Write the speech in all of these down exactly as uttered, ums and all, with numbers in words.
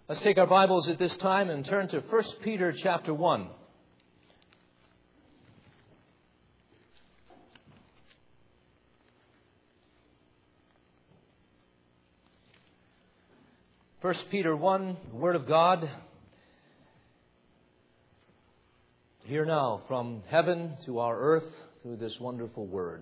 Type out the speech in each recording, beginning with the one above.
Let's take our Bibles at this time and turn to First Peter chapter one. First Peter one, the Word of God. Here now, from heaven to our earth through this wonderful Word.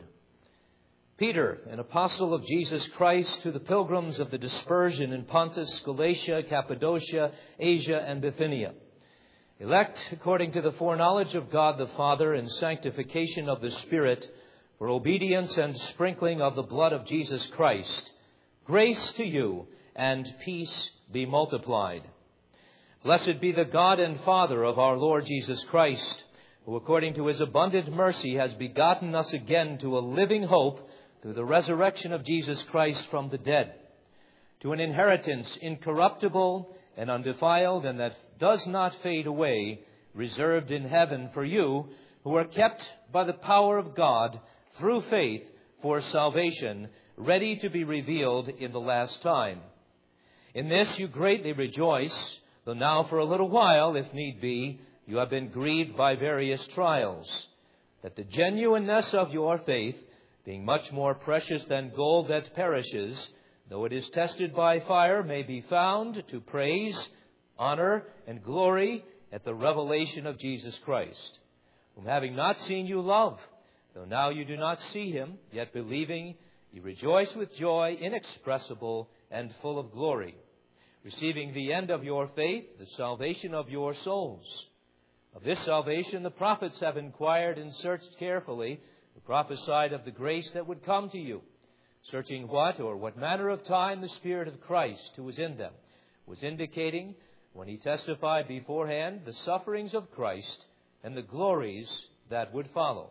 Peter, an apostle of Jesus Christ, to the pilgrims of the dispersion in Pontus, Galatia, Cappadocia, Asia, and Bithynia, elect according to the foreknowledge of God the Father and sanctification of the Spirit, for obedience and sprinkling of the blood of Jesus Christ, grace to you and peace be multiplied. Blessed be the God and Father of our Lord Jesus Christ, who according to His abundant mercy has begotten us again to a living hope through the resurrection of Jesus Christ from the dead, to an inheritance incorruptible and undefiled and that does not fade away, reserved in heaven for you, who are kept by the power of God through faith for salvation, ready to be revealed in the last time. In this you greatly rejoice, though now for a little while, if need be, you have been grieved by various trials, that the genuineness of your faith, being much more precious than gold that perishes, though it is tested by fire, may be found to praise, honor, and glory at the revelation of Jesus Christ, whom having not seen you love, though now you do not see Him, yet believing, you rejoice with joy inexpressible and full of glory, receiving the end of your faith, the salvation of your souls. Of this salvation the prophets have inquired and searched carefully, who prophesied of the grace that would come to you, searching what or what manner of time the Spirit of Christ, who was in them, was indicating when He testified beforehand the sufferings of Christ and the glories that would follow.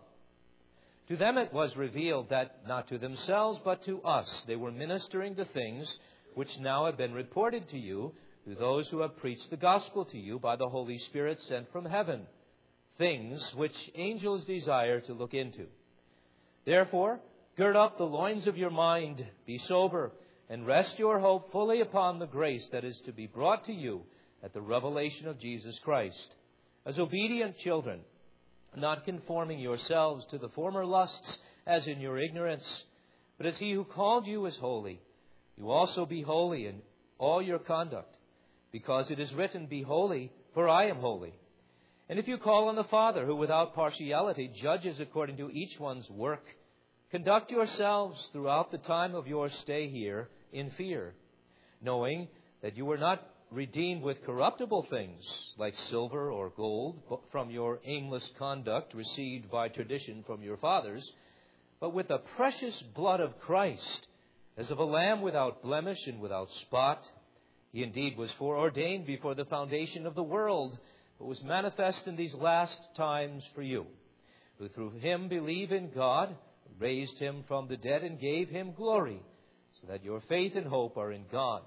To them it was revealed that not to themselves but to us they were ministering the things which now have been reported to you through those who have preached the gospel to you by the Holy Spirit sent from heaven, things which angels desire to look into. Therefore, gird up the loins of your mind, be sober, and rest your hope fully upon the grace that is to be brought to you at the revelation of Jesus Christ. As obedient children, not conforming yourselves to the former lusts as in your ignorance, but as He who called you is holy, you also be holy in all your conduct, because it is written, be holy, for I am holy. And if you call on the Father, who without partiality judges according to each one's work, conduct yourselves throughout the time of your stay here in fear, knowing that you were not redeemed with corruptible things like silver or gold from your aimless conduct received by tradition from your fathers, but with the precious blood of Christ, as of a lamb without blemish and without spot. He indeed was foreordained before the foundation of the world, but was manifest in these last times for you, who through Him believe in God, who raised Him from the dead and gave Him glory, so that your faith and hope are in God.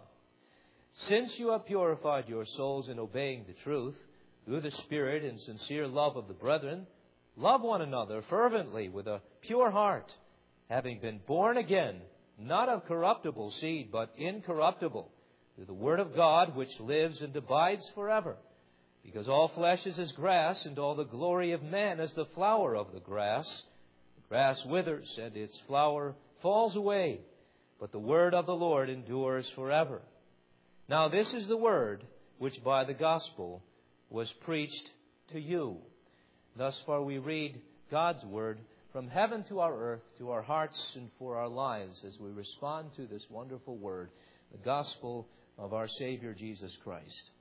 Since you have purified your souls in obeying the truth, through the Spirit and sincere love of the brethren, love one another fervently with a pure heart, having been born again, not of corruptible seed, but incorruptible, through the Word of God, which lives and abides forever. Because all flesh is as grass, and all the glory of man as the flower of the grass. The grass withers, and its flower falls away, but the word of the Lord endures forever. Now this is the word which by the gospel was preached to you. Thus far we read God's word from heaven to our earth, to our hearts and for our lives, as we respond to this wonderful word, the gospel of our Savior Jesus Christ.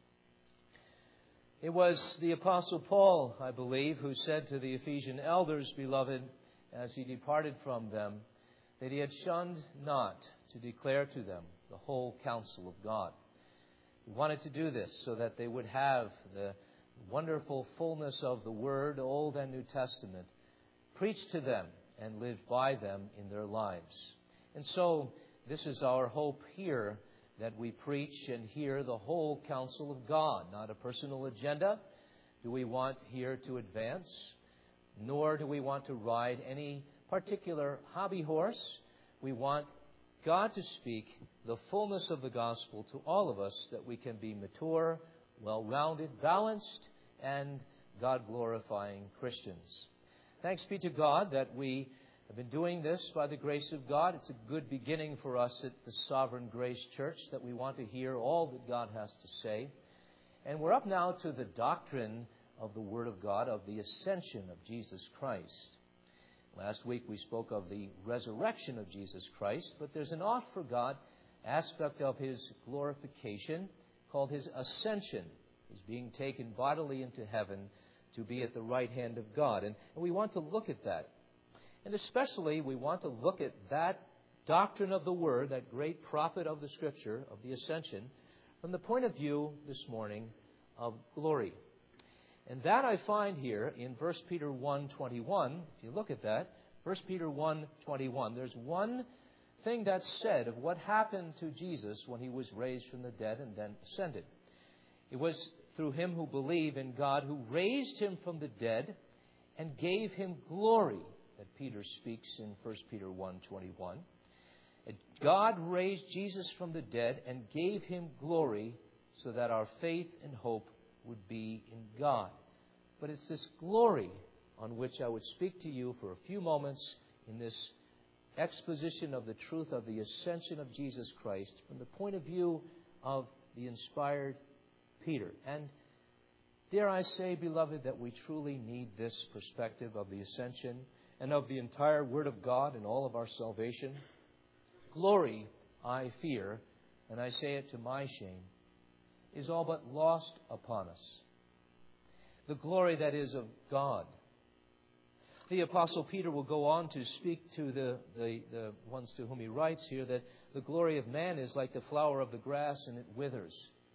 It was the Apostle Paul, I believe, who said to the Ephesian elders, beloved, as he departed from them, that he had shunned not to declare to them the whole counsel of God. He wanted to do this so that they would have the wonderful fullness of the Word, Old and New Testament, preached to them and lived by them in their lives. And so this is our hope here, that we preach and hear the whole counsel of God, not a personal agenda do we want here to advance, nor do we want to ride any particular hobby horse. We want God to speak the fullness of the gospel to all of us, that we can be mature, well-rounded, balanced, and God-glorifying Christians. Thanks be to God that we have been doing this by the grace of God. It's a good beginning for us at the Sovereign Grace Church, that we want to hear all that God has to say. And we're up now to the doctrine of the Word of God, of the ascension of Jesus Christ. Last week we spoke of the resurrection of Jesus Christ, but there's an oft forgot aspect of His glorification called His ascension. He's being taken bodily into heaven to be at the right hand of God. And, and we want to look at that. And especially we want to look at that doctrine of the Word, that great prophet of the Scripture, of the ascension, from the point of view this morning of glory. And that I find here in First Peter one twenty-one. If you look at that, First Peter one twenty-one, there's one thing that's said of what happened to Jesus when He was raised from the dead and then ascended. It was through Him who believe in God, who raised Him from the dead and gave Him glory, that Peter speaks in First Peter one twenty-one. God raised Jesus from the dead and gave Him glory so that our faith and hope would be in God. But it's this glory on which I would speak to you for a few moments in this exposition of the truth of the ascension of Jesus Christ from the point of view of the inspired Peter. And dare I say, beloved, that we truly need this perspective of the ascension and of the entire Word of God and all of our salvation. Glory, I fear, and I say it to my shame, is all but lost upon us. The glory that is of God. The Apostle Peter will go on to speak to the, the, the ones to whom he writes here that the glory of man is like the flower of the grass and it withers.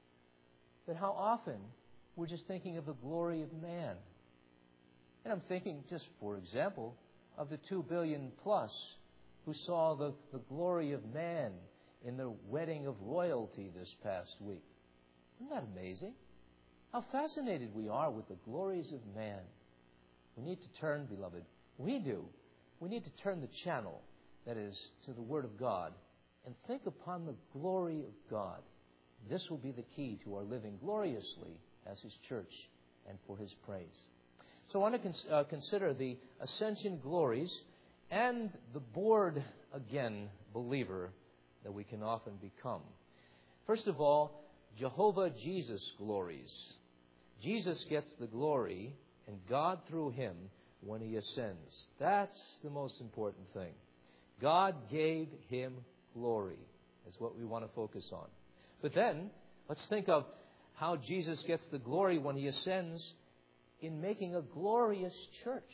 But how often we're just thinking of the glory of man. And I'm thinking just, for example, of the two billion plus who saw the, the glory of man in the wedding of royalty this past week. Isn't that amazing? How fascinated we are with the glories of man. We need to turn, beloved, we do. We need to turn the channel, that is, to the Word of God, and think upon the glory of God. This will be the key to our living gloriously as His church and for His praise. So I want to cons- uh, consider the ascension glories and the bored again believer that we can often become. First of all, Jehovah Jesus glories. Jesus gets the glory, and God through Him when He ascends. That's the most important thing. God gave Him glory, is what we want to focus on. But then, let's think of how Jesus gets the glory when He ascends in making a glorious church.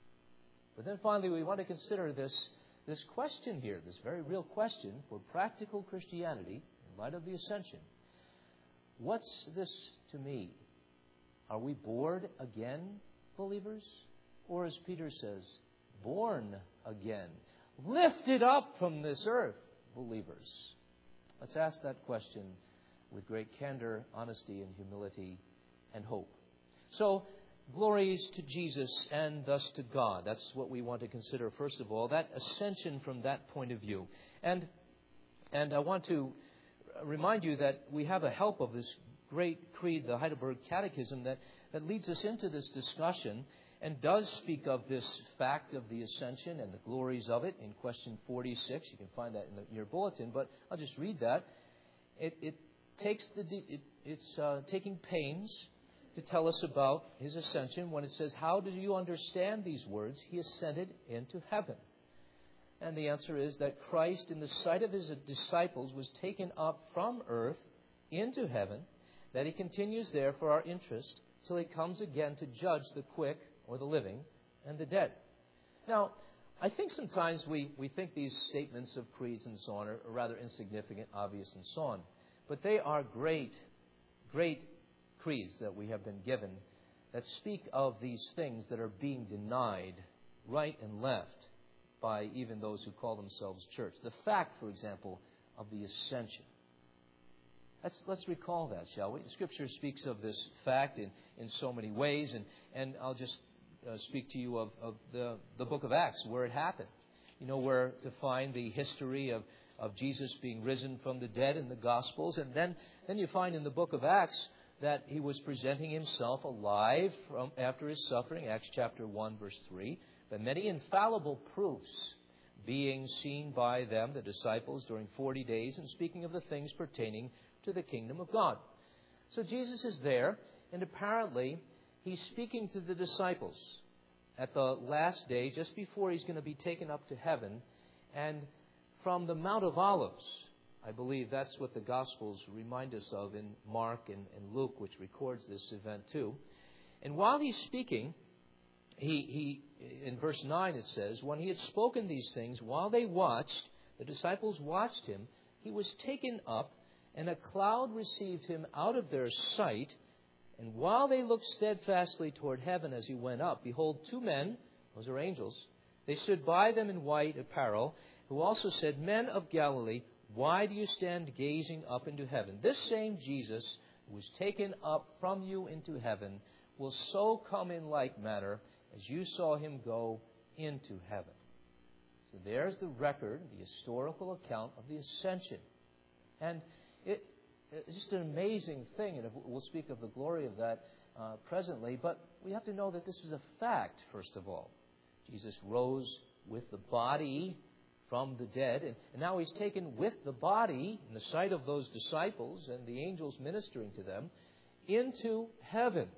But then finally, we want to consider this, this question here, this very real question for practical Christianity in light of the ascension. What's this to me? Are we bored again, believers? Or as Peter says, born again, lifted up from this earth, believers? Let's ask that question with great candor, honesty, and humility and hope. So, glories to Jesus and thus to God. That's what we want to consider first of all, that ascension from that point of view. And, and I want to remind you that we have a help of this great creed, the Heidelberg Catechism, that, that leads us into this discussion and does speak of this fact of the ascension and the glories of it in question forty-six. You can find that in, the, in your bulletin, but I'll just read that. It, it takes the it, it's uh, taking pains to tell us about His ascension when it says, how do you understand these words? He ascended into heaven. And the answer is that Christ, in the sight of His disciples, was taken up from earth into heaven, that He continues there for our interest till He comes again to judge the quick or the living and the dead. Now, I think sometimes we, we think these statements of creeds and so on are rather insignificant, obvious, and so on. But they are great, great creeds that we have been given that speak of these things that are being denied right and left by even those who call themselves church. The fact, for example, of the ascension. Let's, let's recall that, shall we? Scripture speaks of this fact in, in so many ways, and, and I'll just uh, speak to you of, of the, the book of Acts, where it happened. You know, where to find the history of, of Jesus being risen from the dead in the Gospels. And then, then you find in the book of Acts that he was presenting himself alive from, after his suffering, Acts chapter one, verse three, by many infallible proofs being seen by them, the disciples, during forty days, and speaking of the things pertaining to the kingdom of God. So Jesus is there, and apparently he's speaking to the disciples at the last day, just before he's going to be taken up to heaven, and from the Mount of Olives. I believe that's what the Gospels remind us of in Mark and, and Luke, which records this event too. And while he's speaking, he, he in verse nine it says, when he had spoken these things, while they watched, the disciples watched him, he was taken up, and a cloud received him out of their sight. And while they looked steadfastly toward heaven as he went up, behold, two men, those are angels, they stood by them in white apparel, who also said, Men of Galilee, why do you stand gazing up into heaven? This same Jesus, who was taken up from you into heaven, will so come in like manner as you saw him go into heaven. So there's the record, the historical account of the ascension. And it, it's just an amazing thing, and we'll speak of the glory of that uh, presently, but we have to know that this is a fact, first of all. Jesus rose with the body from the dead, and, and now he's taken with the body, in the sight of those disciples and the angels ministering to them, into heaven.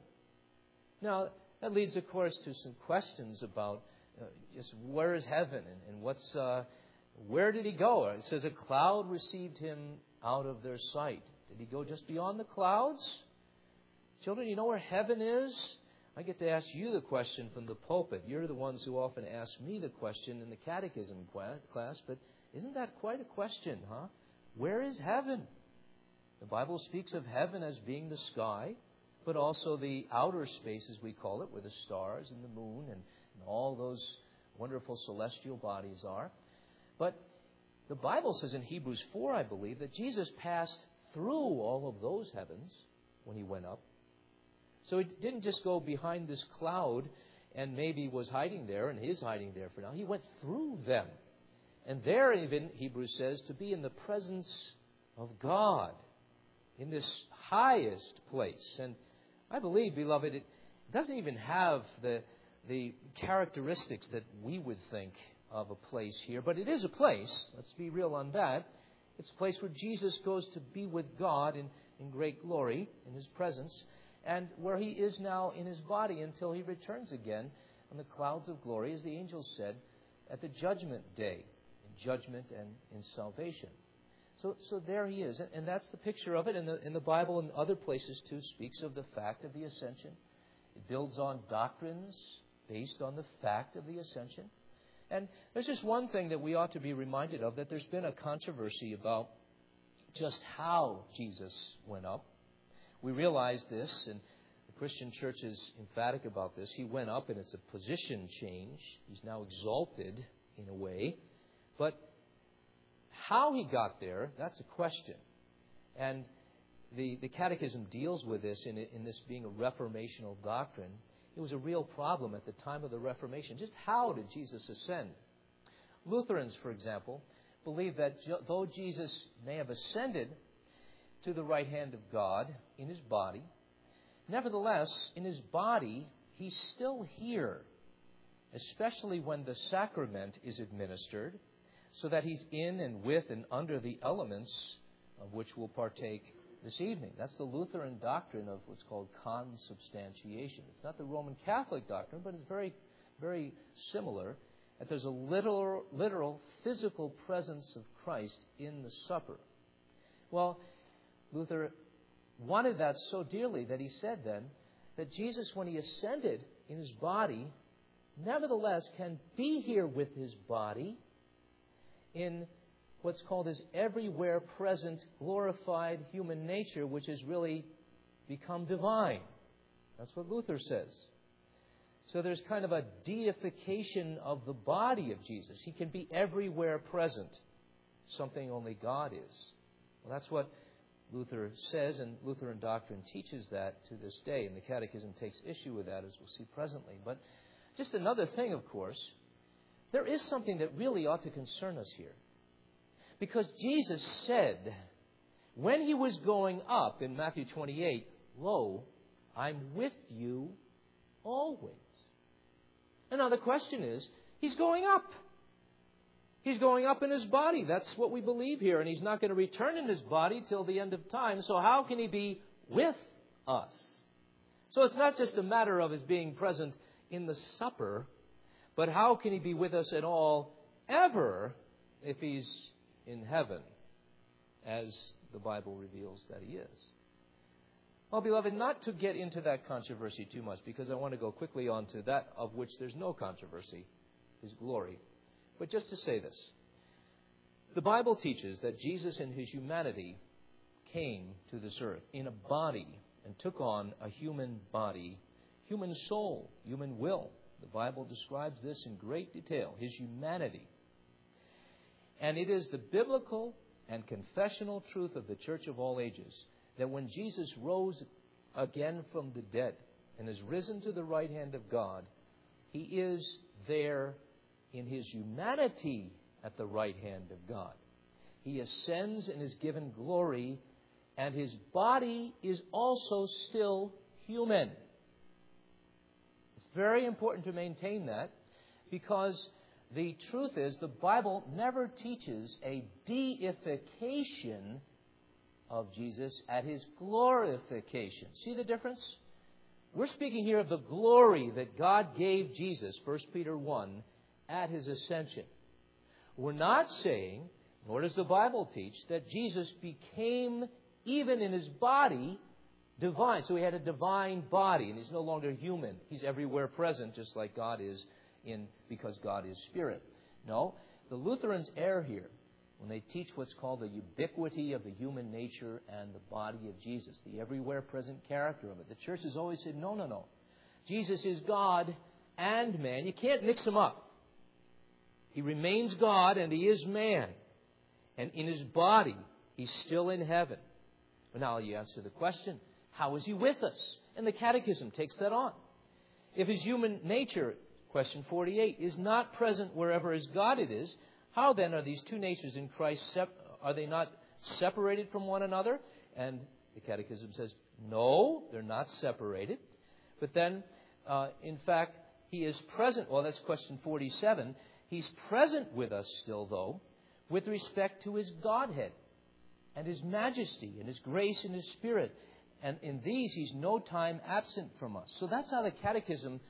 Now, that leads, of course, to some questions about uh, just where is heaven, and, and what's uh, where did he go? It says a cloud received him out of their sight. Did he go just beyond the clouds? Children, you know where heaven is? I get to ask you the question from the pulpit. You're the ones who often ask me the question in the catechism class, but isn't that quite a question, huh? Where is heaven? The Bible speaks of heaven as being the sky, but also the outer space, as we call it, where the stars and the moon and, and all those wonderful celestial bodies are. But the Bible says in Hebrews four, I believe, that Jesus passed through all of those heavens when he went up. So he didn't just go behind this cloud and maybe was hiding there and is hiding there for now. He went through them. And there even, Hebrews says, to be in the presence of God in this highest place. And I believe, beloved, it doesn't even have the, the characteristics that we would think of a place here. But it is a place. Let's be real on that. It's a place where Jesus goes to be with God in, in great glory, in his presence, and where he is now in his body until he returns again on the clouds of glory, as the angels said, at the judgment day, in judgment and in salvation. So so there he is, and, and that's the picture of it. And the, in the Bible and other places, too, speaks of the fact of the ascension. It builds on doctrines based on the fact of the ascension. And there's just one thing that we ought to be reminded of, that there's been a controversy about just how Jesus went up. We realize this, and the Christian church is emphatic about this. He went up, and it's a position change. He's now exalted in a way. But how he got there, that's a question. And the, the Catechism deals with this in, in this being a reformational doctrine. It was a real problem at the time of the Reformation. Just how did Jesus ascend? Lutherans, for example, believe that though Jesus may have ascended to the right hand of God in his body, nevertheless, in his body, he's still here, especially when the sacrament is administered, so that he's in and with and under the elements of which we'll partake this evening. That's the Lutheran doctrine of what's called consubstantiation. It's not the Roman Catholic doctrine, but it's very, very similar, that there's a literal, literal physical presence of Christ in the supper. Well, Luther wanted that so dearly that he said then that Jesus, when he ascended in his body, nevertheless can be here with his body in what's called his everywhere present glorified human nature, which has really become divine. That's what Luther says. So there's kind of a deification of the body of Jesus. He can be everywhere present, something only God is. Well, that's what Luther says, and Lutheran doctrine teaches that to this day, and the Catechism takes issue with that, as we'll see presently. But just another thing, of course, there is something that really ought to concern us here. Because Jesus said, when he was going up in Matthew twenty-eight, lo, I'm with you always. And now the question is, he's going up. He's going up in his body. That's what we believe here. And he's not going to return in his body till the end of time. So how can he be with us? So it's not just a matter of his being present in the supper, but how can he be with us at all ever if he's in heaven, as the Bible reveals that he is? Well, beloved, not to get into that controversy too much, because I want to go quickly on to that of which there's no controversy, his glory. But just to say this, the Bible teaches that Jesus in his humanity came to this earth in a body and took on a human body, human soul, human will. The Bible describes this in great detail, his humanity. And it is the biblical and confessional truth of the church of all ages that when Jesus rose again from the dead and is risen to the right hand of God, he is there in his humanity at the right hand of God. He ascends and is given glory, and his body is also still human. It's very important to maintain that, because the truth is the Bible never teaches a deification of Jesus at his glorification. See the difference? We're speaking here of the glory that God gave Jesus, First Peter one, at his ascension. We're not saying, nor does the Bible teach, that Jesus became, even in his body, divine. So he had a divine body, and he's no longer human. He's everywhere present, just like God is, in because God is spirit. No, the Lutherans err here when they teach what's called the ubiquity of the human nature and the body of Jesus, the everywhere present character of it. The church has always said, no, no, no. Jesus is God and man. You can't mix them up. He remains God and he is man. And in his body, he's still in heaven. But now you answer the question, how is he with us? And the Catechism takes that on. If his human nature, question forty-eight, is not present wherever his God it is, how then are these two natures in Christ, sep- are they not separated from one another? And the Catechism says, no, they're not separated. But then, uh, in fact, he is present. Well, that's question forty-seven. He's present with us still, though, with respect to his Godhead and his majesty and his grace and his spirit. And in these, he's no time absent from us. So that's how the Catechism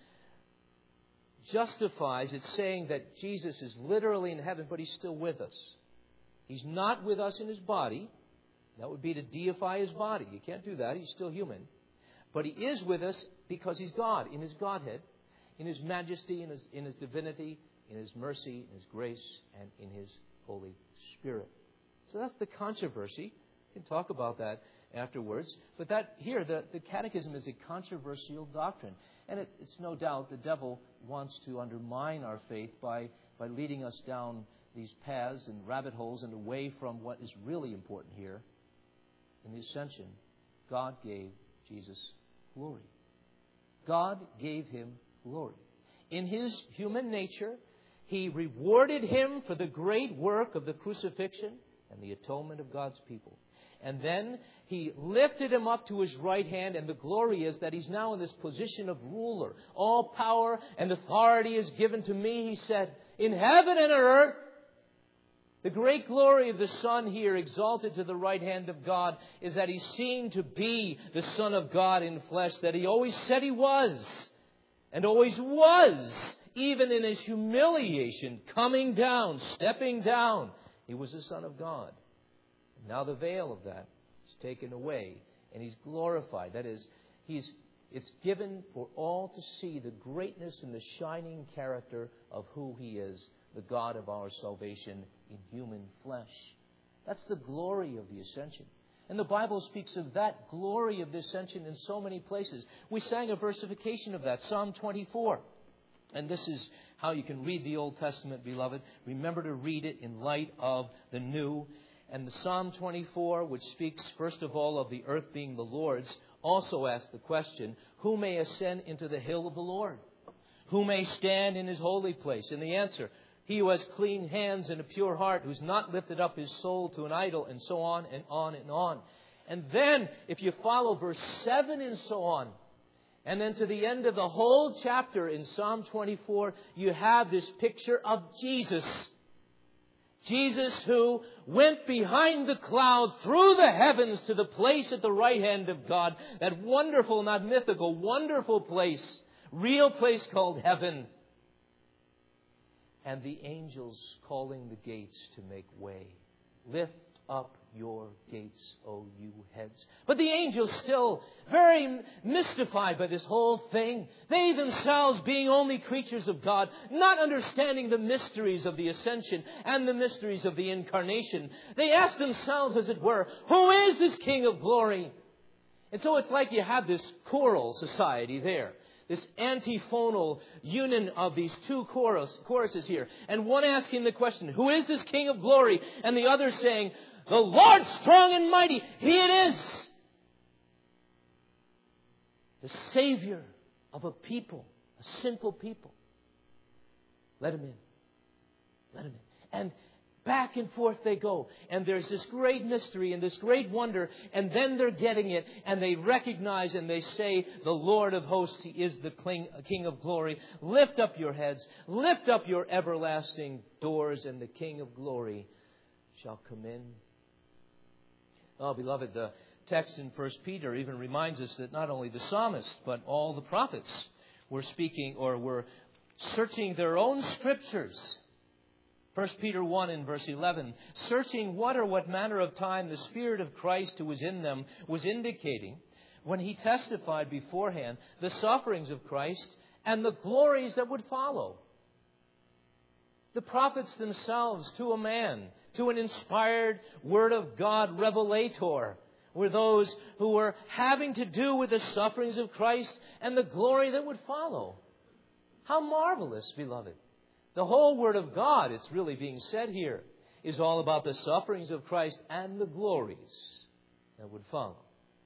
justifies it, saying that Jesus is literally in heaven, but he's still with us. He's not with us in his body. That would be to deify his body. You can't do that. He's still human. But he is with us because he's God, in his Godhead, in his majesty, in his, in his divinity, in his mercy, in his grace, and in his Holy Spirit. So that's the controversy. We can talk about that afterwards. But that here, the, the Catechism is a controversial doctrine. And it, it's no doubt the devil wants to undermine our faith by, by leading us down these paths and rabbit holes and away from what is really important here. In the ascension, God gave Jesus glory. God gave him glory. In his human nature, he rewarded him for the great work of the crucifixion and the atonement of God's people. And then he lifted him up to his right hand, and the glory is that he's now in this position of ruler. All power and authority is given to me, he said, in heaven and on earth. The great glory of the Son here, exalted to the right hand of God, is that he's seen to be the Son of God in flesh, that he always said he was, and always was, even in his humiliation, coming down, stepping down. He was the Son of God. Now the veil of that is taken away, and he's glorified. That is, he's it's given for all to see the greatness and the shining character of who he is, the God of our salvation in human flesh. That's the glory of the ascension. And the Bible speaks of that glory of the ascension in so many places. We sang a versification of that, Psalm twenty-four. And this is how you can read the Old Testament, beloved. Remember to read it in light of the New. And the Psalm twenty-four, which speaks first of all of the earth being the Lord's, also asks the question, who may ascend into the hill of the Lord? Who may stand in his holy place? And the answer, He who has clean hands and a pure heart, who's not lifted up his soul to an idol, and so on and on and on. And then, if you follow verse seven and so on, and then to the end of the whole chapter in Psalm twenty-four, you have this picture of Jesus. Jesus who went behind the cloud through the heavens to the place at the right hand of God. That wonderful, not mythical, wonderful place. Real place called heaven. And the angels calling the gates to make way. Lift up your gates, O you heads. But the angels still very mystified by this whole thing. They themselves being only creatures of God, not understanding the mysteries of the ascension and the mysteries of the incarnation. They ask themselves, as it were, who is this King of glory? And so it's like you have this choral society there. This antiphonal union of these two chorus, choruses here. And one asking the question, who is this King of glory? And the other saying, the Lord strong and mighty, He it is. The Savior of a people, a sinful people. Let Him in. Let Him in. And back and forth they go. And there's this great mystery and this great wonder. And then they're getting it. And they recognize and they say, the Lord of hosts, He is the King of glory. Lift up your heads. Lift up your everlasting doors. And the King of glory shall come in. Oh, beloved, the text in First Peter even reminds us that not only the psalmist, but all the prophets were speaking or were searching their own scriptures. First Peter one in verse eleven, searching what or what manner of time the Spirit of Christ who was in them was indicating when He testified beforehand the sufferings of Christ and the glories that would follow. The prophets themselves, to a man, to an inspired Word of God revelator, were those who were having to do with the sufferings of Christ and the glory that would follow. How marvelous, beloved. The whole Word of God, it's really being said here, is all about the sufferings of Christ and the glories that would follow.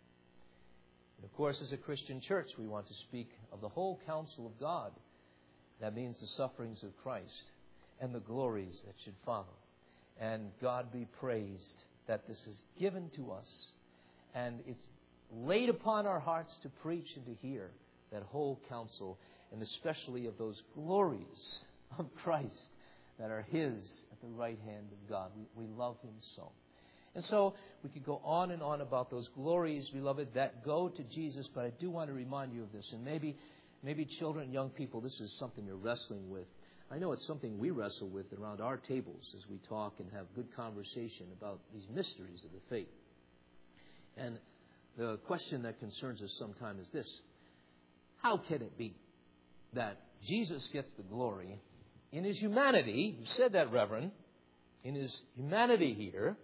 And of course, as a Christian church, we want to speak of the whole counsel of God. That means the sufferings of Christ and the glories that should follow. And God be praised that this is given to us. And it's laid upon our hearts to preach and to hear that whole counsel, and especially of those glories of Christ that are His at the right hand of God. We, we love Him so. And so we could go on and on about those glories, beloved, that go to Jesus. But I do want to remind you of this. And maybe, maybe children, young people, this is something you're wrestling with. I know it's something we wrestle with around our tables as we talk and have good conversation about these mysteries of the faith. And the question that concerns us sometimes is this: how can it be that Jesus gets the glory in His humanity? You said that, Reverend. In His humanity here,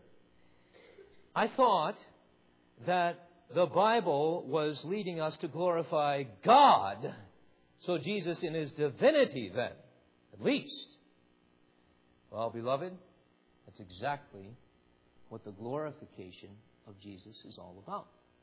I thought that the Bible was leading us to glorify God. So Jesus in His divinity then, at least. Well, beloved, that's exactly what the glorification of Jesus is all about.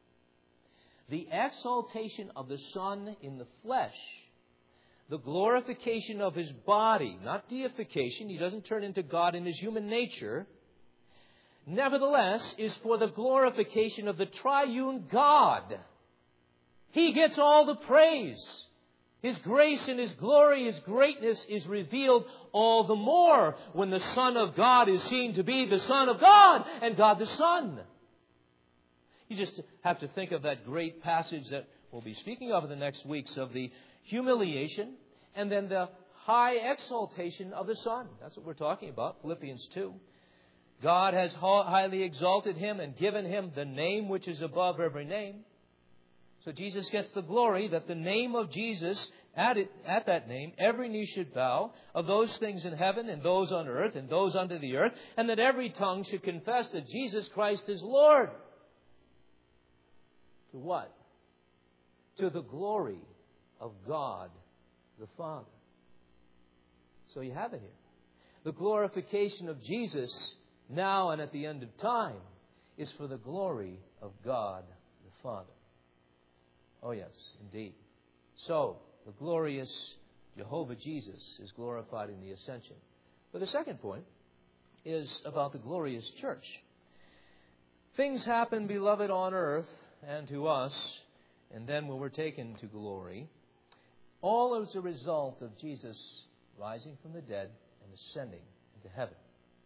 The exaltation of the Son in the flesh, the glorification of His body, not deification. He doesn't turn into God in His human nature. Nevertheless, is for the glorification of the triune God. He gets all the praise. His grace and His glory, His greatness is revealed all the more when the Son of God is seen to be the Son of God and God the Son. You just have to think of that great passage that we'll be speaking of in the next weeks of the humiliation and then the high exaltation of the Son. That's what we're talking about, Philippians two. God has highly exalted Him and given Him the name which is above every name. So Jesus gets the glory that the name of Jesus, at it, at that name, every knee should bow, of those things in heaven and those on earth and those under the earth, and that every tongue should confess that Jesus Christ is Lord. To what? To the glory of God the Father. So you have it here. The glorification of Jesus now and at the end of time is for the glory of God the Father. Oh yes, indeed. So, the glorious Jehovah Jesus is glorified in the ascension. But the second point is about the glorious church. Things happen, beloved, on earth and to us, and then when we're taken to glory, all as a result of Jesus rising from the dead and ascending into heaven.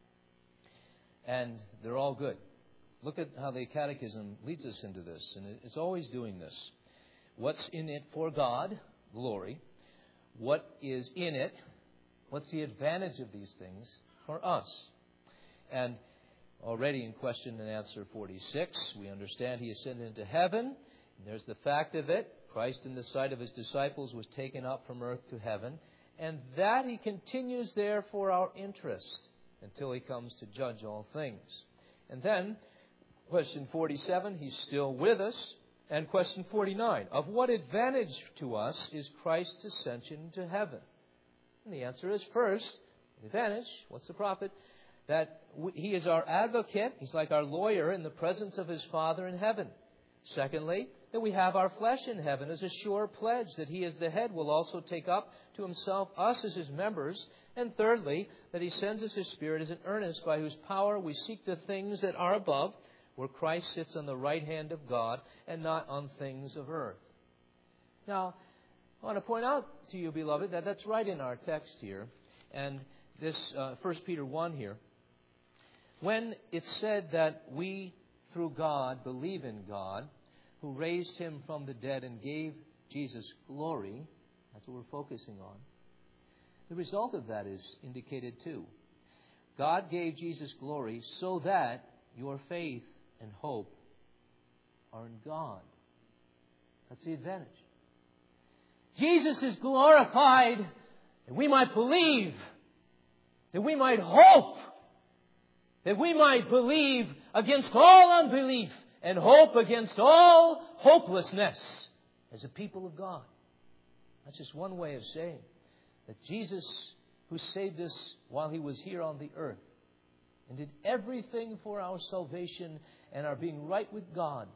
And they're all good. Look at how the Catechism leads us into this, and it's always doing this. What's in it for God? Glory. What is in it? What's the advantage of these things for us? And already in question and answer forty-six, we understand He ascended into heaven. There's the fact of it. Christ, in the sight of His disciples, was taken up from earth to heaven. And that He continues there for our interest until He comes to judge all things. And then, question forty-seven, He's still with us. And question forty-nine, of what advantage to us is Christ's ascension to heaven? And the answer is, first, the advantage, what's the profit? That He is our advocate. He's like our lawyer in the presence of His Father in heaven. Secondly, that we have our flesh in heaven as a sure pledge that He as the head will also take up to Himself us as His members. And thirdly, that He sends us His Spirit as an earnest by whose power we seek the things that are above, where Christ sits on the right hand of God and not on things of earth. Now, I want to point out to you, beloved, that that's right in our text here. And this uh, First Peter one here, when it's said that we, through God, believe in God, who raised Him from the dead and gave Jesus glory, that's what we're focusing on. The result of that is indicated too. God gave Jesus glory so that your faith and hope are in God. That's the advantage. Jesus is glorified that we might believe, that we might hope, that we might believe against all unbelief and hope against all hopelessness as a people of God. That's just one way of saying that Jesus, who saved us while He was here on the earth and did everything for our salvation and our being right with God,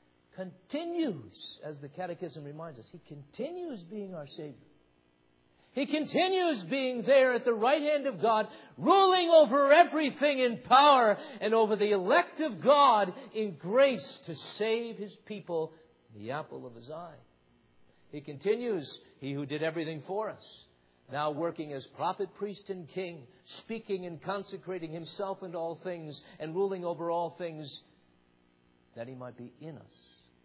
continues, as the Catechism reminds us, He continues being our Savior. He continues being there at the right hand of God, ruling over everything in power and over the elect of God in grace to save His people, the apple of His eye. He continues, He who did everything for us, now working as prophet, priest, and king, speaking and consecrating Himself in all things and ruling over all things, that He might be in us.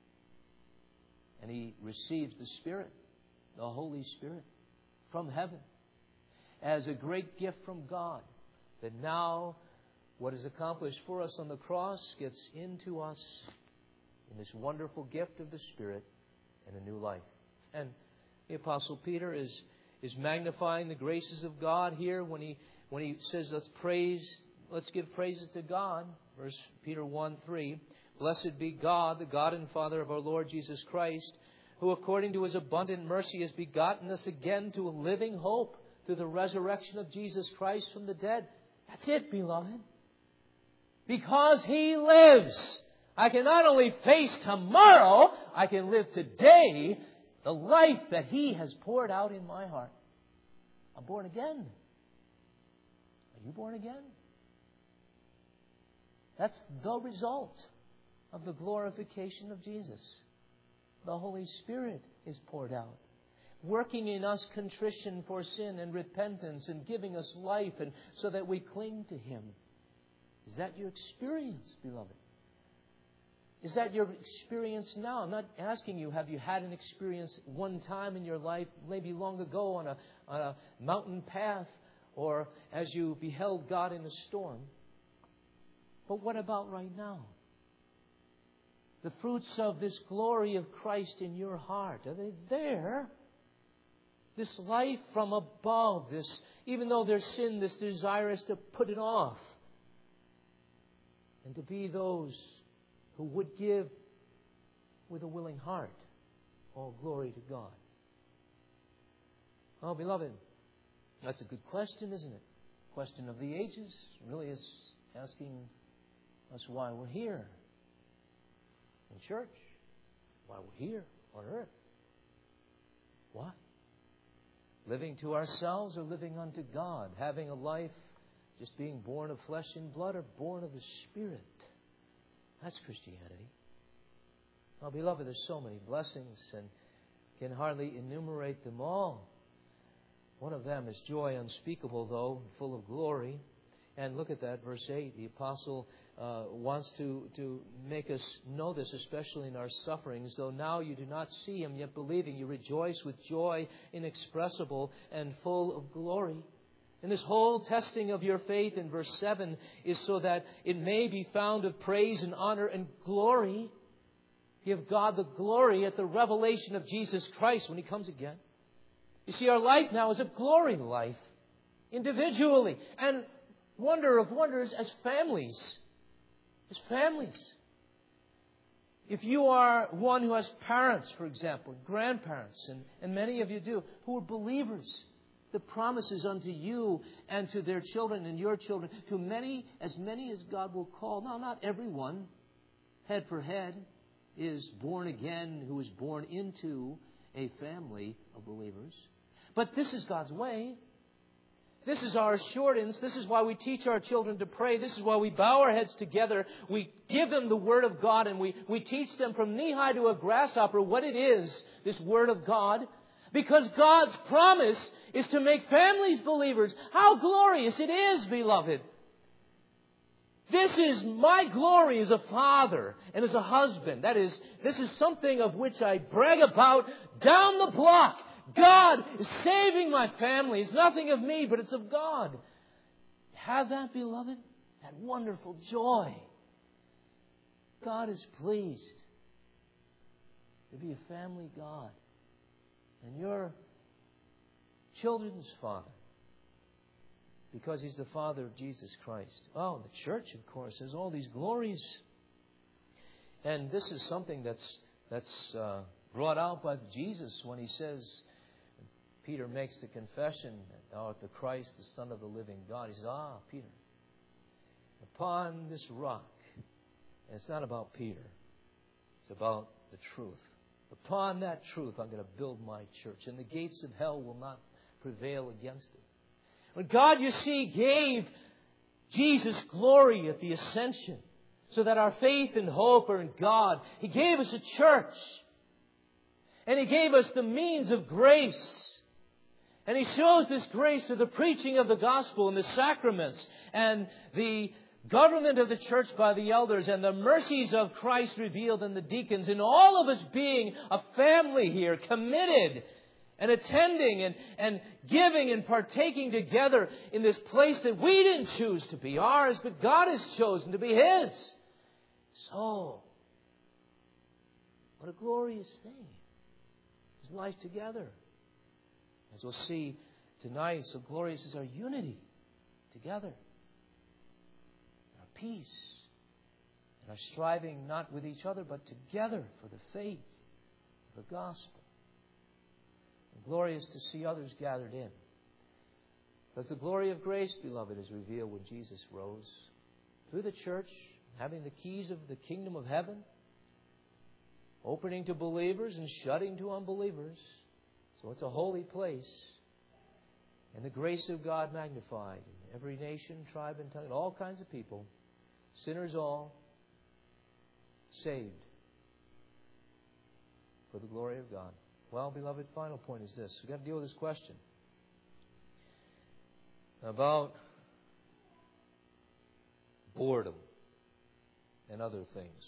And He receives the Spirit, the Holy Spirit, from heaven as a great gift from God, that now what is accomplished for us on the cross gets into us in this wonderful gift of the Spirit and a new life. And the Apostle Peter is is magnifying the graces of God here when he when he says let's praise let's give praises to God. Verse Peter one three, blessed be God, the God and Father of our Lord Jesus Christ, who according to His abundant mercy has begotten us again to a living hope through the resurrection of Jesus Christ from the dead. That's it, beloved. Because He lives, I can not only face tomorrow, I can live today the life that He has poured out in my heart. I'm born again. Are you born again? That's the result of the glorification of Jesus. The Holy Spirit is poured out, working in us contrition for sin and repentance and giving us life and so that we cling to Him. Is that your experience, beloved? Is that your experience now? I'm not asking you, have you had an experience one time in your life, maybe long ago on a, on a mountain path or as you beheld God in a storm? But what about right now? The fruits of this glory of Christ in your heart, are they there? This life from above, this, even though there's sin, this desire is to put it off. And to be those who would give with a willing heart. All glory to God. Oh, beloved, that's a good question, isn't it? Question of the ages. Really is asking us why we're here. In church, why we're here on earth. Why? Living to ourselves or living unto God? Having a life just being born of flesh and blood or born of the Spirit. That's Christianity. Well, beloved, there's so many blessings and can hardly enumerate them all. One of them is joy unspeakable, though, full of glory. And look at that, verse eight. The apostle uh, wants to, to make us know this, especially in our sufferings. Though now you do not see Him, yet believing, you rejoice with joy inexpressible and full of glory. And this whole testing of your faith in verse seven is so that it may be found of praise and honor and glory. Give God the glory at the revelation of Jesus Christ when He comes again. You see, our life now is a glory life, individually, and wonder of wonders as families. As families. If you are one who has parents, for example, grandparents, and, and many of you do, who are believers, the promises unto you and to their children and your children, to many, as many as God will call. Now, not everyone, head for head, is born again, who is born into a family of believers. But this is God's way. This is our assurance. This is why we teach our children to pray. This is why we bow our heads together. We give them the Word of God, and we, we teach them from knee-high to a grasshopper what it is, this Word of God. Because God's promise is to make families believers. How glorious it is, beloved. This is my glory as a father and as a husband. That is, this is something of which I brag about down the block. God is saving my family. It's nothing of me, but it's of God. Have that, beloved? That wonderful joy. God is pleased to be a family God. And your children's Father. Because He's the Father of Jesus Christ. Oh, the church, of course, has all these glories. And this is something that's that's uh, brought out by Jesus when He says, Peter makes the confession, Thou art the Christ, the Son of the living God. He says, ah, Peter, upon this rock, and it's not about Peter, it's about the truth. Upon that truth, I'm going to build my church, and the gates of hell will not prevail against it. When God, you see, gave Jesus glory at the ascension, so that our faith and hope are in God, He gave us a church. And He gave us the means of grace. And He shows this grace through the preaching of the gospel and the sacraments and the government of the church by the elders and the mercies of Christ revealed in the deacons, and all of us being a family here, committed and attending and, and giving and partaking together in this place that we didn't choose to be ours, but God has chosen to be His. So, what a glorious thing. His life together. As we'll see tonight, so glorious is our unity together. Our peace. And our striving not with each other, but together for the faith of the gospel. And glorious to see others gathered in. Because the glory of grace, beloved, is revealed when Jesus rose through the church, having the keys of the kingdom of heaven, opening to believers and shutting to unbelievers. So it's a holy place. And the grace of God magnified in every nation, tribe, and tongue, and all kinds of people, sinners all, saved for the glory of God. Well, beloved, final point is this. We've got to deal with this question about boredom and other things.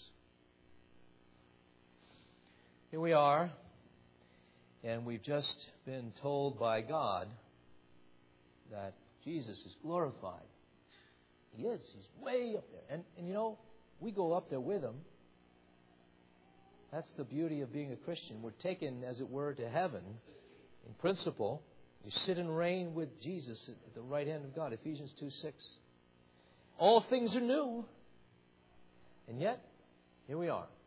Here we are, and we've just been told by God that Jesus is glorified. He is. He's way up there. And, and you know, we go up there with Him. That's the beauty of being a Christian. We're taken, as it were, to heaven in principle. You sit and reign with Jesus at the right hand of God. Ephesians two six. All things are new. And yet, here we are.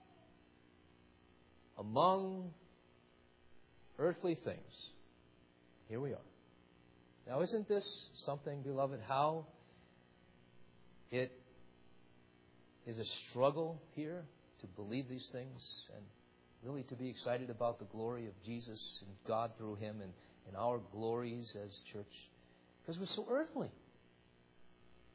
Among earthly things. Here we are. Now, isn't this something, beloved, how it is a struggle here to believe these things and really to be excited about the glory of Jesus and God through Him and, and our glories as church? Because we're so earthly.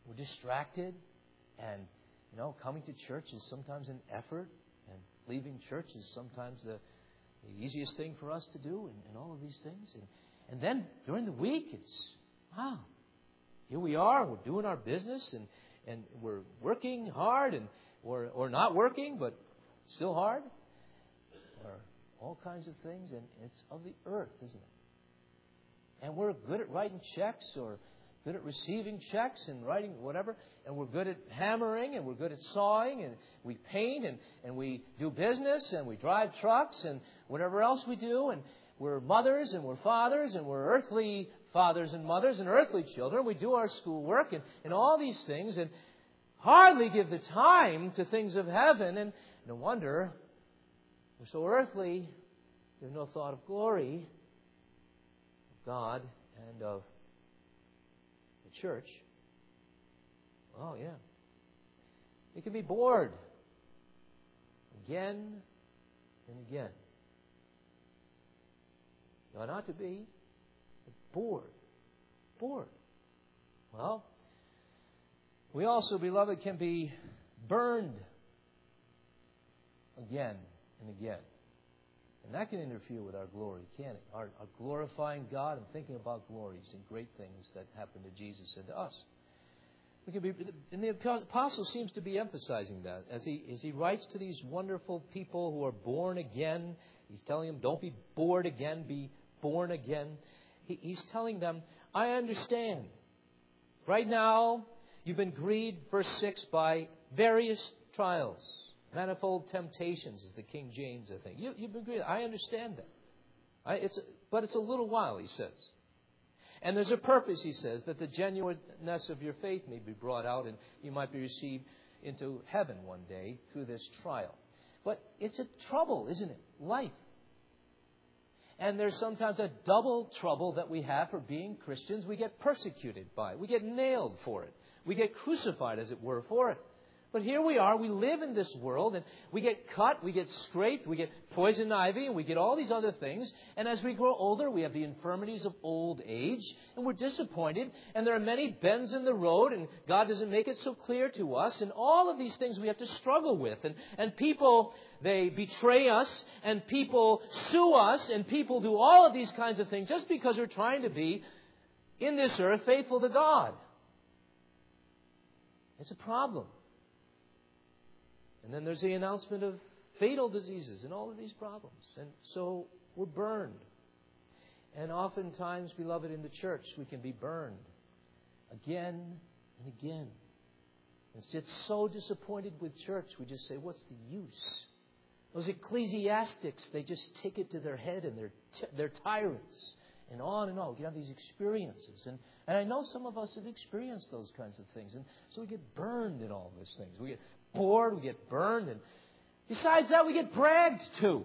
we're distracted, and, you know, coming to church is sometimes an effort, and leaving church is sometimes the, the easiest thing for us to do, and, and all of these things. And, and then during the week, it's, wow, here we are, we're doing our business, and, and we're working hard, and or or not working, but still hard, or all kinds of things, and it's of the earth, isn't it? And we're good at writing checks, or good at receiving checks and writing whatever, and we're good at hammering, and we're good at sawing, and we paint, and, and we do business, and we drive trucks, and whatever else we do, and we're mothers, and we're fathers, and we're earthly fathers and mothers, and earthly children. We do our schoolwork, and, and all these things, and hardly give the time to things of heaven, and no wonder we're so earthly, there's no thought of glory, of God, and of the church. Oh, yeah. You can be bored again and again. You ought not to be, but bored. Bored. Well, we also, beloved, can be burned again and again. And that can interfere with our glory, can it? Our, our glorifying God and thinking about glories and great things that happened to Jesus and to us. We can be, and the apostle seems to be emphasizing that as he as he writes to these wonderful people who are born again. He's telling them, don't be bored again, be born again. He, he's telling them, I understand. Right now, you've been grieved, verse six, by various trials. Manifold temptations is the King James, I think. You, you've been grieved. I understand that. I, it's, but it's a little while, he says. And there's a purpose, he says, that the genuineness of your faith may be brought out and you might be received into heaven one day through this trial. But it's a trouble, isn't it? Life. And there's sometimes a double trouble that we have for being Christians. We get persecuted by it. We get nailed for it. We get crucified, as it were, for it. But here we are, we live in this world, and we get cut, we get scraped, we get poison ivy, and we get all these other things. And as we grow older, we have the infirmities of old age, and we're disappointed. And there are many bends in the road, and God doesn't make it so clear to us. And all of these things we have to struggle with. And, and people, they betray us, and people sue us, and people do all of these kinds of things just because we're trying to be, in this earth, faithful to God. It's a problem. And then there's the announcement of fatal diseases and all of these problems. And so we're burned. And oftentimes, beloved, in the church, we can be burned again and again. And get so disappointed with church, we just say, what's the use? Those ecclesiastics, they just take it to their head, and they're, t- they're tyrants. And on and on. We can have these experiences. And, and I know some of us have experienced those kinds of things. And so we get burned in all these things. We get bored, we get burned, and besides that, we get bragged to.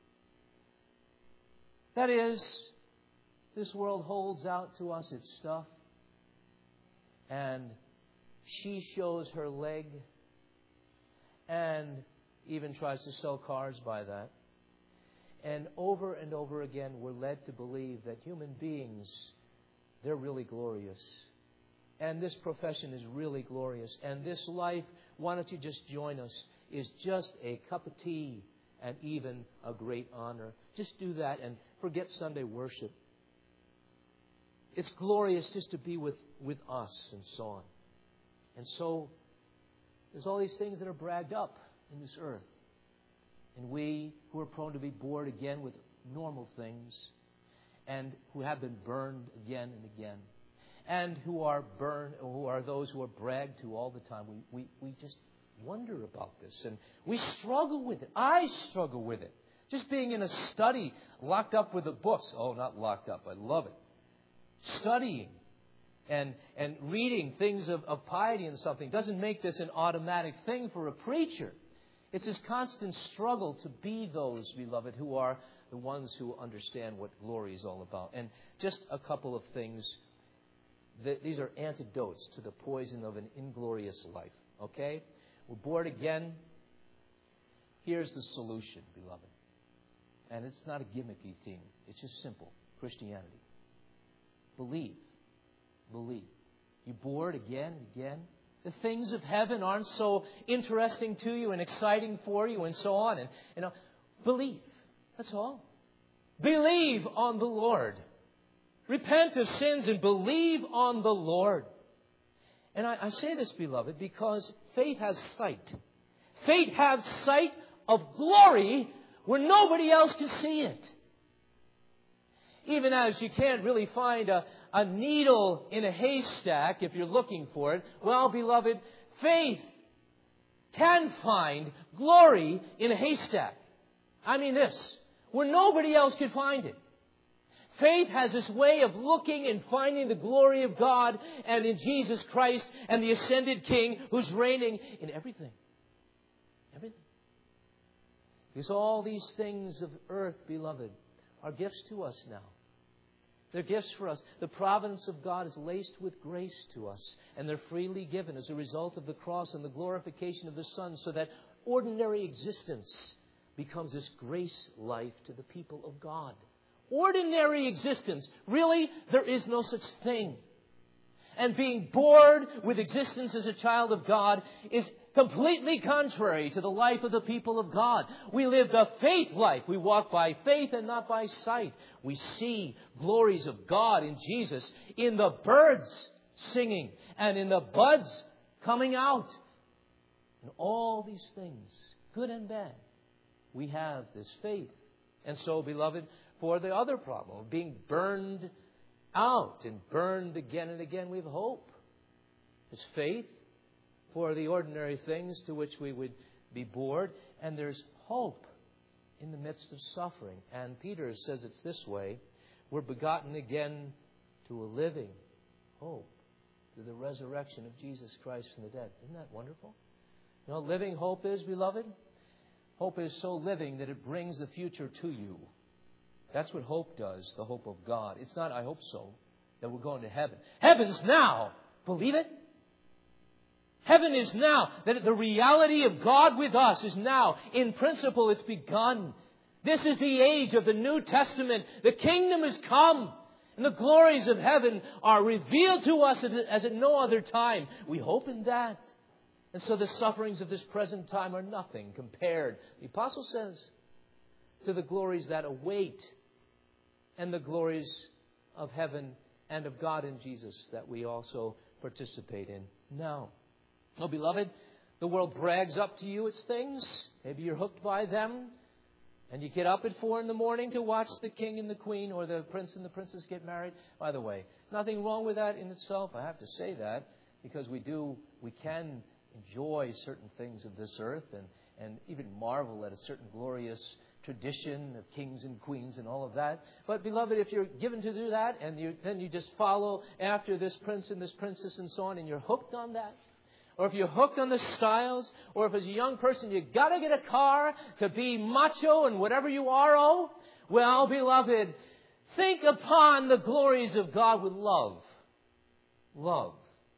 That is, this world holds out to us its stuff, and she shows her leg, and even tries to sell cars by that. And over and over again, we're led to believe that human beings, they're really glorious. And this profession is really glorious. And this life, why don't you just join us, is just a cup of tea and even a great honor. Just do that and forget Sunday worship. It's glorious just to be with, with us and so on. And so there's all these things that are bragged up in this earth. And we who are prone to be bored again with normal things and who have been burned again and again, and who are burned, who are those who are bragged to all the time. We, we, we just wonder about this, and we struggle with it. I struggle with it. Just being in a study, locked up with the books. Oh, not locked up. I love it. Studying and and reading things of, of piety and something doesn't make this an automatic thing for a preacher. It's this constant struggle to be those, beloved, who are the ones who understand what glory is all about. And just a couple of things. These are antidotes to the poison of an inglorious life. Okay? We're bored again. Here's the solution, beloved. And it's not a gimmicky thing. It's just simple. Christianity. Believe. Believe. You bored again and again? The things of heaven aren't so interesting to you and exciting for you and so on. And, you know, believe. That's all. Believe on the Lord. Repent of sins and believe on the Lord. And I, I say this, beloved, because faith has sight. Faith has sight of glory where nobody else can see it. Even as you can't really find a, a needle in a haystack if you're looking for it, well, beloved, faith can find glory in a haystack. I mean this, where nobody else can find it. Faith has this way of looking and finding the glory of God and in Jesus Christ and the ascended King who's reigning in everything. Everything. Because all these things of earth, beloved, are gifts to us now. They're gifts for us. The providence of God is laced with grace to us, and they're freely given as a result of the cross and the glorification of the Son, so that ordinary existence becomes this grace life to the people of God. Ordinary existence. Really, there is no such thing. And being bored with existence as a child of God is completely contrary to the life of the people of God. We live the faith life. We walk by faith and not by sight. We see glories of God in Jesus in the birds singing and in the buds coming out. And all these things, good and bad, we have this faith. And so, beloved, for the other problem of being burned out and burned again and again, we have hope. There's faith for the ordinary things to which we would be bored. And there's hope in the midst of suffering. And Peter says it's this way. We're begotten again to a living hope through the resurrection of Jesus Christ from the dead. Isn't that wonderful? You know what living hope is, beloved? Hope is so living that it brings the future to you. That's what hope does, the hope of God. It's not, I hope so, that we're going to heaven. Heaven's now. Believe it? Heaven is now. That the reality of God with us is now. In principle, it's begun. This is the age of the New Testament. The kingdom has come. And the glories of heaven are revealed to us as at no other time. We hope in that. And so the sufferings of this present time are nothing compared, the apostle says, to the glories that await and the glories of heaven and of God in Jesus that we also participate in now. Oh, beloved, the world brags up to you its things. Maybe you're hooked by them. And you get up at four in the morning to watch the king and the queen or the prince and the princess get married. By the way, nothing wrong with that in itself. I have to say that because we do, we can enjoy certain things of this earth and, and even marvel at a certain glorious tradition of kings and queens and all of that. But, beloved, if you're given to do that and you, then you just follow after this prince and this princess and so on and you're hooked on that, or if you're hooked on the styles, or if as a young person you got to get a car to be macho and whatever you are, oh, well, beloved, think upon the glories of God with love. Love.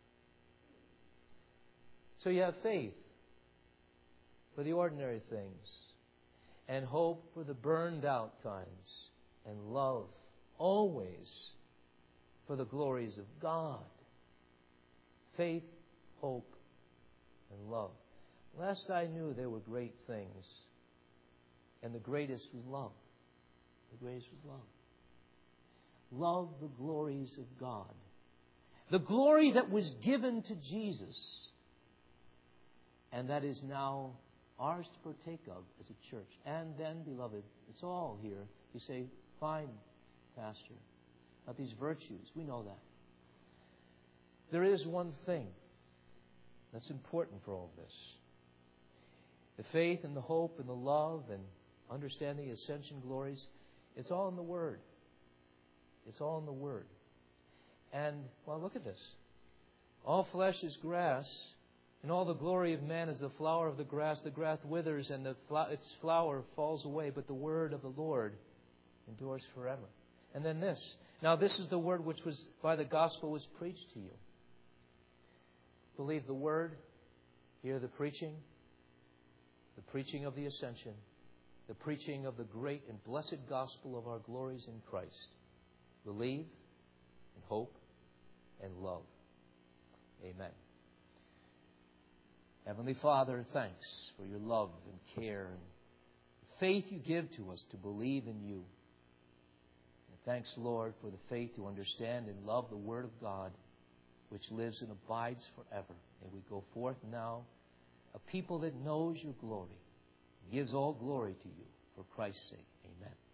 So you have faith for the ordinary things, and hope for the burned out times, and love always for the glories of God. Faith, hope, and love. Last I knew, there were great things. And the greatest was love. The greatest was love. Love the glories of God. The glory that was given to Jesus. And that is now ours to partake of as a church. And then, beloved, it's all here. You say, fine, Pastor. About these virtues. We know that. There is one thing that's important for all of this. The faith and the hope and the love and understanding the ascension glories, it's all in the Word. It's all in the Word. And, well, look at this. All flesh is grass, and all the glory of man is the flower of the grass. The grass withers, and the fl- its flower falls away, but the word of the Lord endures forever. And then this. Now, this is the word which was by the gospel was preached to you. Believe the word, hear the preaching, the preaching of the ascension, the preaching of the great and blessed gospel of our glories in Christ. Believe and hope and love. Amen. Heavenly Father, thanks for your love and care and faith you give to us to believe in you. And thanks, Lord, for the faith to understand and love the Word of God, which lives and abides forever. And we go forth now, a people that knows your glory, gives all glory to you. For Christ's sake, amen.